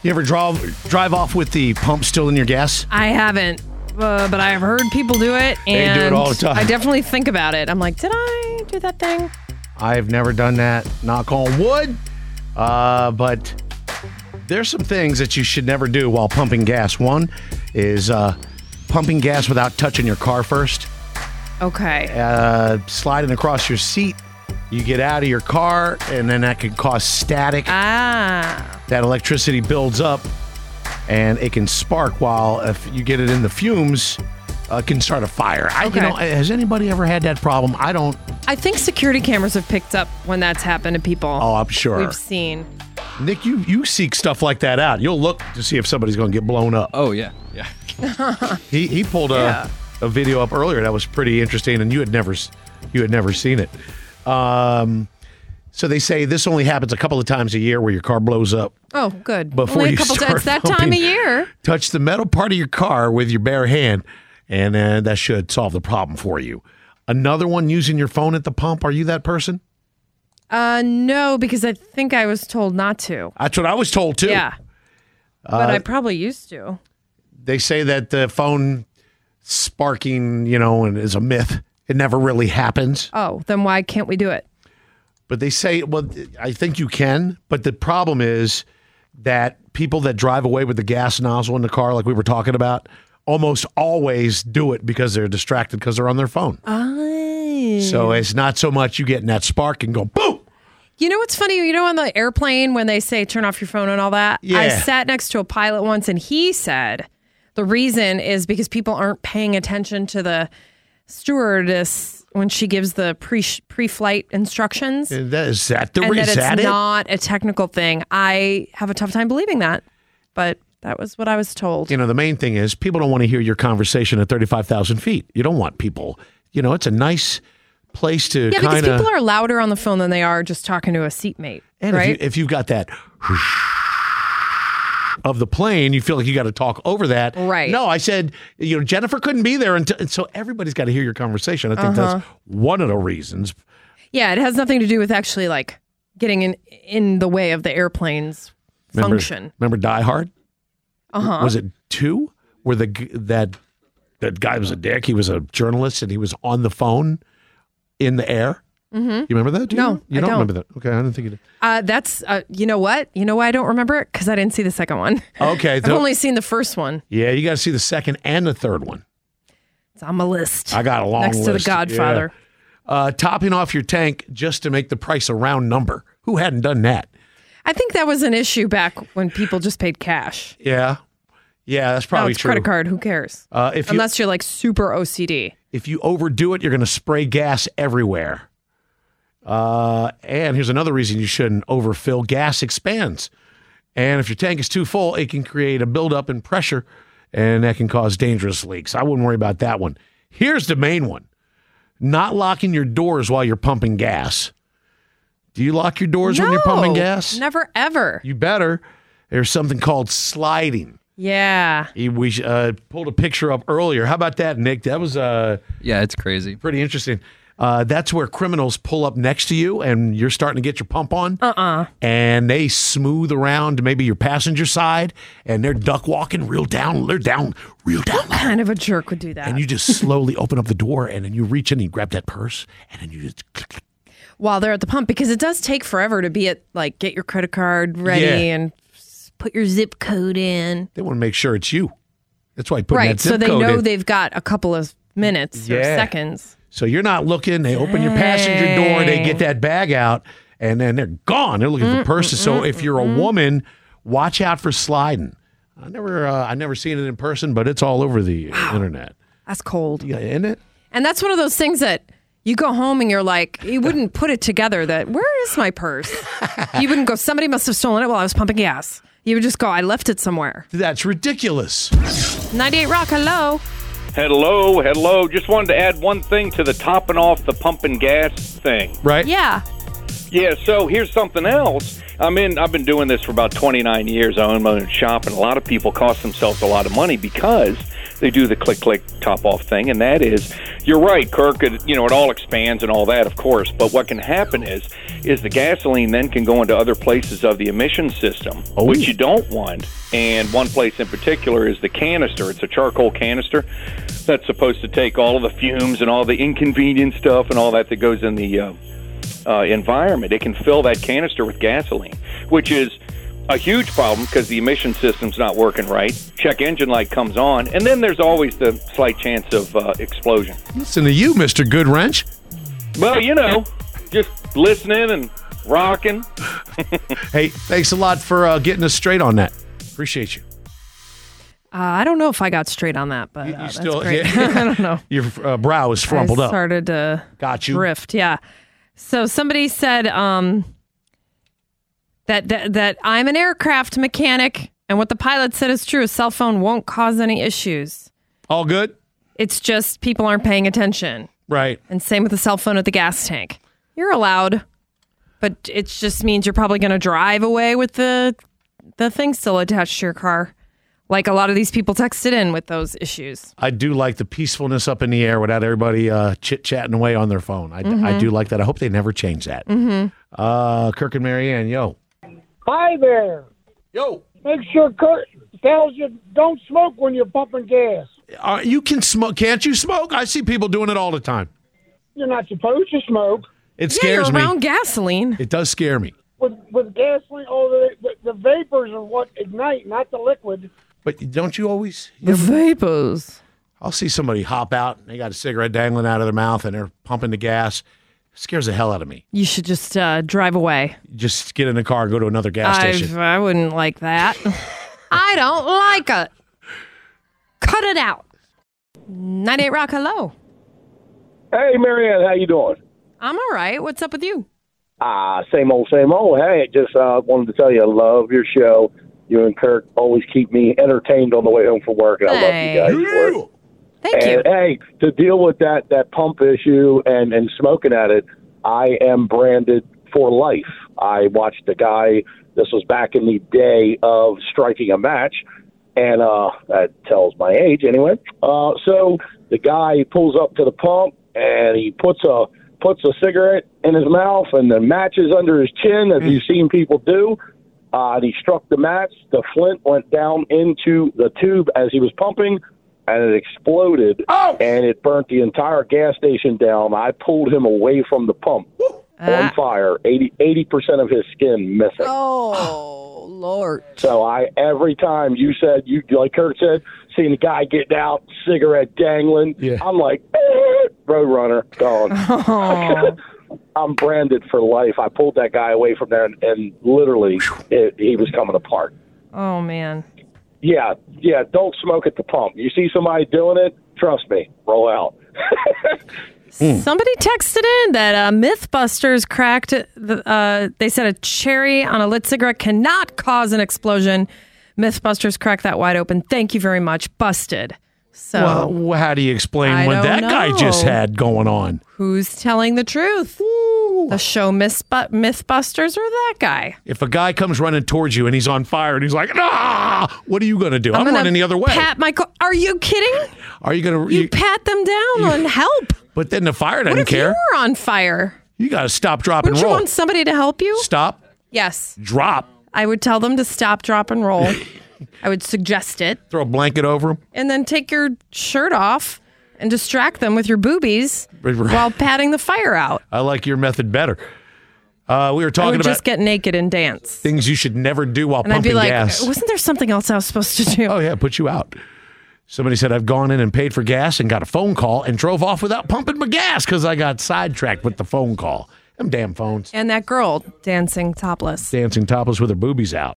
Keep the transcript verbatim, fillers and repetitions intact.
You ever drive drive off with the pump still in your gas? I haven't, uh, but I've heard people do it, and They do it all the time. I definitely think about it. I'm like, did I do that thing? I've never done that. Knock on wood. Uh, but there's some things that you should never do while pumping gas. One is uh, pumping gas without touching your car first. Okay. Uh, sliding across your seat. You get out of your car, and then that can cause static. Ah. That electricity builds up, and it can spark while if you get it in the fumes, uh, it can start a fire. I, Okay. You know, has anybody ever had that problem? I don't. I think security cameras have picked up when that's happened to people. Oh, I'm sure. We've seen. Nick, you, you seek stuff like that out. You'll look to see if somebody's going to get blown up. Oh, yeah. Yeah. He he pulled a, Yeah. a video up earlier that was pretty interesting, and you had never s- you had never seen it. Um, so they say this only happens a couple of times a year where your car blows up. Oh, good. Before Only you a couple start times. It's that time pumping. of year. Touch the metal part of your car with your bare hand, and uh, that should solve the problem for you. Another one, using your phone at the pump. Are you that person? Uh, no, because I think I was told not to. That's what I was told too. Yeah. But I probably used to. They say that the phone sparking, you know, and is a myth. It never really happens. Oh, then why can't we do it? But they say, well, I think you can. But the problem is that people that drive away with the gas nozzle in the car, like we were talking about, almost always do it because they're distracted because they're on their phone. Oh. So it's not so much you getting that spark and go boom. You know what's funny? You know, on the airplane when they say turn off your phone and all that? Yeah. I sat next to a pilot once and he said the reason is because people aren't paying attention to the stewardess when she gives the pre pre-flight instructions. And that, is that the and that is it's that it? not a technical thing. I have a tough time believing that, but that was what I was told. You know, the main thing is people don't want to hear your conversation at thirty-five thousand feet. You don't want people, you know, it's a nice place to Yeah, because kind of. people are louder on the phone than they are just talking to a seatmate, And right? if, you, if you've got that of the plane, you feel like you got to talk over that. Right. No, I said, you know, Jennifer couldn't be there until, and so everybody's got to hear your conversation. I think Uh-huh. that's one of the reasons. Yeah, it has nothing to do with actually like getting in in the way of the airplane's Remember, function. Remember Die Hard? Uh-huh. Was it two? Where the g- that that guy was a dick. He was a journalist and he was on the phone in the air. Mm-hmm. You remember that? Do you No, remember? you I don't, don't. remember that. Okay, I didn't think you did. Uh, that's uh, you know what? You know why I don't remember it? Because I didn't see the second one. Okay, I've so- only seen the first one. yeah, you got to see the second and the third one. It's on my list. I got a long next list. to the Godfather. Yeah. Uh, topping off your tank just to make the price a round number. Who hadn't done that? I think that was an issue back when people just paid cash. Yeah, yeah, that's probably Now it's true. credit card. Who cares? Uh, if you Unless you're like super O C D. if you overdo it, you're going to spray gas everywhere. Uh, and here's another reason you shouldn't overfill. Gas expands. And if your tank is too full, it can create a buildup in pressure, and that can cause dangerous leaks. I wouldn't worry about that one. Here's the main one. Not locking your doors while you're pumping gas. Do you lock your doors when you're pumping No, gas? Never ever. You better. There's something called sliding. Yeah. We uh, pulled a picture up earlier. How about that, Nick? That was uh, Yeah, it's crazy. pretty interesting. Uh, that's where criminals pull up next to you and you're starting to get your pump on. Uh-uh. And they smooth around maybe your passenger side and they're duck walking real down. They're down, real down. What kind of a jerk would do that? And you just slowly open up the door and then you reach in and you grab that purse and then you just click, click. While they're at the pump, because it does take forever to be at, like, get your credit card ready Yeah. and s- put your zip code in. They want to make sure it's you. That's why putting Right. that zip So they code know in. they've got a couple of minutes or Yeah. seconds. So you're not looking. They open your passenger door. They get that bag out, and then they're gone. They're looking for purses. So if you're a woman, watch out for sliding. I never, uh, I never seen it in person, but it's all over the internet. That's cold. Yeah, isn't it? And that's one of those things that you go home and you're like, you wouldn't put it together that, where is my purse? You wouldn't go, somebody must have stolen it while I was pumping gas. You would just go, I left it somewhere. That's ridiculous. ninety-eight Rock, hello. Hello, hello. Just wanted to add one thing to the topping off the pumping gas thing. Right? Yeah. Yeah, so here's something else. I'm in, I've been doing this for about twenty-nine years. I own my own shop, and a lot of people cost themselves a lot of money because they do the click-click top-off thing, and that is, you're right, Kirk, it, you know, it all expands and all that, of course, but what can happen is is the gasoline then can go into other places of the emission system, oh. which you don't want, and one place in particular is the canister. It's a charcoal canister that's supposed to take all of the fumes and all the inconvenient stuff and all that that goes in the uh, uh, environment. It can fill that canister with gasoline, which is a huge problem because the emission system's not working right. Check engine light comes on, and then there's always the slight chance of uh, explosion. Listen to you, Mister Goodwrench. Well, you know, just listening and rocking. Hey, thanks a lot for uh, getting us straight on that. Appreciate you. Uh, I don't know if I got straight on that, but You- uh, you that's still- great. yeah. I don't know. Your uh, brow is frumpled I up. started to Got you. drift. Yeah. So somebody said um, that, that that I'm an aircraft mechanic, and what the pilot said is true. A cell phone won't cause any issues. All good? It's just people aren't paying attention. Right. And same with the cell phone at the gas tank. You're allowed, but it just means you're probably going to drive away with the the thing still attached to your car. Like a lot of these people texted in with those issues. I do like the peacefulness up in the air without everybody uh, chit-chatting away on their phone. I, Mm-hmm. I do like that. I hope they never change that. Mm-hmm. Uh, Kirk and Marianne, yo. Hi there. Yo. Make sure Kurt tells you don't smoke when you're pumping gas. Uh, you can smoke. Can't you smoke? I see people doing it all the time. You're not supposed to smoke. It Yeah, scares you're me. around gasoline. It does scare me. With with gasoline, oh, the, the, the vapors are what ignite, not the liquid. But don't you always? The vapors. I'll see somebody hop out and they got a cigarette dangling out of their mouth and they're pumping the gas. It scares the hell out of me. You should just uh, drive away. Just get in the car and go to another gas station. I've, I wouldn't like that. I don't like it. Cut it out. ninety-eight Rock, hello. Hey, Marianne, how you doing? I'm all right. What's up with you? Ah, same old, same old. Hey, just uh, wanted to tell you I love your show. You and Kirk always keep me entertained on the way home from work, and I Hey. love you guys for it. Thank you. And hey, to deal with that that pump issue and and smoking at it, I am branded for life. I watched a guy. This was back in the day of striking a match, and uh, that tells my age anyway. Uh, so the guy pulls up to the pump and he puts a puts a cigarette in his mouth and the match is under his chin, as you've seen people do. Uh, and he struck the match. The flint went down into the tube as he was pumping, and it exploded, Oh! and it burnt the entire gas station down. I pulled him away from the pump Ah. on fire, eighty percent of his skin missing. Oh, Lord. So I, every time you said, you like Kurt said, seeing the guy getting out, cigarette dangling, Yeah. I'm like, eh, Roadrunner, gone. Oh. I'm branded for life. I pulled that guy away from there, and, and literally, it, he was coming apart. Oh, man. Yeah, yeah, don't smoke at the pump. You see somebody doing it, trust me, roll out. Somebody texted in that uh, Mythbusters cracked, the, uh, they said a cherry on a lit cigarette cannot cause an explosion. Mythbusters cracked that wide open. Thank you very much. Busted. So Well, how do you explain I what don't that guy just know. had going on? who's telling the truth? The show Mythbu- Mythbusters or that guy? If a guy comes running towards you and he's on fire and he's like, ah, what are you going to do? I'm, gonna running the other way. Pat my co- Are you kidding? Are you going You to? pat them down and help. But then the fire What doesn't if care. you were on fire? You got to stop, drop, and Wouldn't you roll. want somebody to help you? Stop, Yes. drop, I would tell them to stop, drop, and roll. I would suggest it. throw a blanket over him. And then take your shirt off and distract them with your boobies while patting the fire out. I like your method better. Uh, we were I talking would about just get naked and dance. things you should never do while And I'd pumping be like, gas. wasn't there something else I was supposed to do? Oh, yeah, put you out. Somebody said, I've gone in and paid for gas and got a phone call and drove off without pumping my gas because I got sidetracked with the phone call. Them damn phones. And that girl dancing topless. Dancing topless with her boobies out.